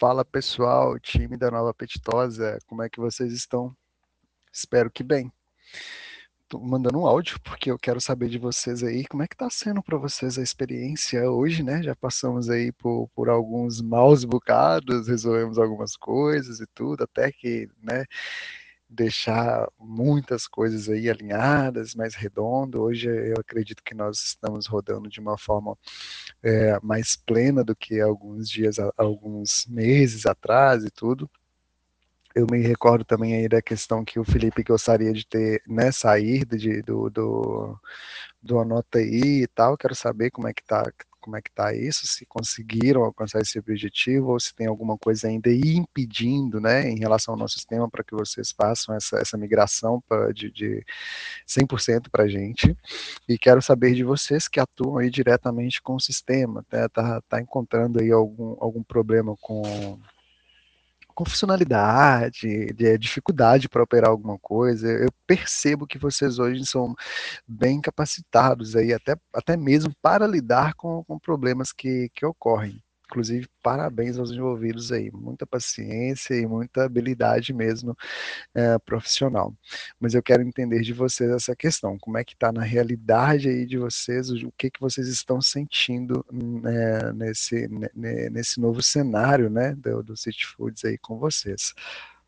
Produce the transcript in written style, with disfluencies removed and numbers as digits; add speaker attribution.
Speaker 1: Fala pessoal, time da Nova Apetitosa, como é que vocês estão? Espero que bem. Tô mandando um áudio porque eu quero saber de vocês aí, como é que tá sendo para vocês a experiência hoje, né? Já passamos aí por alguns maus bocados, resolvemos algumas coisas e tudo, até que, né, deixar muitas coisas aí alinhadas, mais redondo. Hoje eu acredito que nós estamos rodando de uma forma mais plena do que alguns dias, alguns meses atrás e tudo. Eu me recordo também aí da questão que o Felipe gostaria de ter, né, sair do Anota aí e tal. Quero saber como é que tá isso, se conseguiram alcançar esse objetivo ou se tem alguma coisa ainda aí impedindo, né, em relação ao nosso sistema para que vocês façam essa migração de 100% para a gente. E quero saber de vocês que atuam aí diretamente com o sistema, né, tá encontrando aí algum problema com funcionalidade, de dificuldade para operar alguma coisa. Eu percebo que vocês hoje são bem capacitados aí, até mesmo para lidar com problemas que ocorrem. Inclusive, parabéns aos envolvidos aí, muita paciência e muita habilidade mesmo profissional. Mas eu quero entender de vocês essa questão, como é que está na realidade aí de vocês, o que vocês estão sentindo nesse novo cenário, né, do City Foods aí com vocês.